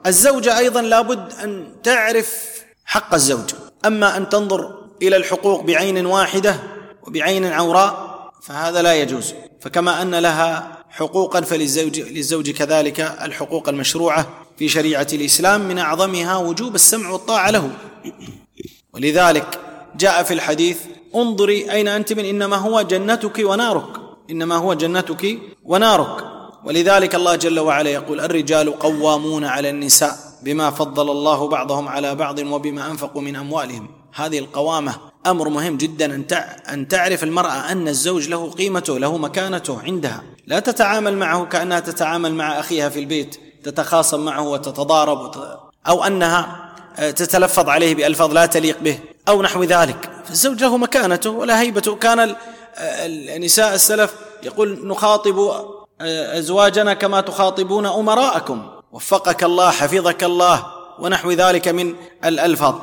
الزوجة أيضا لابد أن تعرف حق الزوج. أما أن تنظر إلى الحقوق بعين واحدة وبعين عوراء فهذا لا يجوز. فكما أن لها حقوقا فللزوج كذلك الحقوق المشروعة في شريعة الإسلام، من أعظمها وجوب السمع والطاعة له. ولذلك جاء في الحديث: انظري أين أنت من، إنما هو جنتك ونارك، إنما هو جنتك ونارك. ولذلك الله جل وعلا يقول: الرجال قوامون على النساء بما فضل الله بعضهم على بعض وبما أنفقوا من أموالهم. هذه القوامة أمر مهم جدا، أن تعرف المرأة أن الزوج له قيمته، له مكانته عندها، لا تتعامل معه كأنها تتعامل مع أخيها في البيت، تتخاصم معه وتتضارب، أو أنها تتلفظ عليه بألفاظ لا تليق به أو نحو ذلك. فالزوج له مكانته ولا هيبته. كان النساء السلف يقول: نخاطب أزواجنا كما تخاطبون أمراءكم، وفقك الله، حفظك الله، ونحو ذلك من الألفاظ.